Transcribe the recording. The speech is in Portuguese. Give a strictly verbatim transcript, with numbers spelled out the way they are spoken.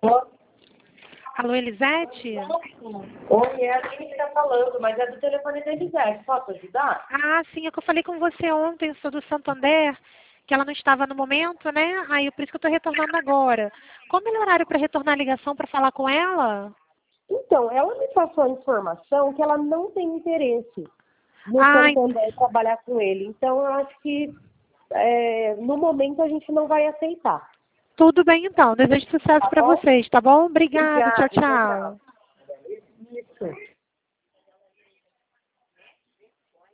Alô, Elisete? Oi, é a Aline que está falando, mas é do telefone da Elisete. Posso ajudar? Ah, sim, é que eu falei com você ontem, sou do Santander, que ela não estava no momento, né? Aí por isso que eu estou retornando agora. Como é o horário para retornar a ligação para falar com ela? Então, ela me passou a informação que ela não tem interesse no Ai, Santander trabalhar com ele. Então, eu acho que é, no momento a gente não vai aceitar. tudo bem então. Desejo sucesso Tá para bom? vocês, tá bom? Obrigada, tchau, Obrigada, tchau, tchau. tchau. Isso.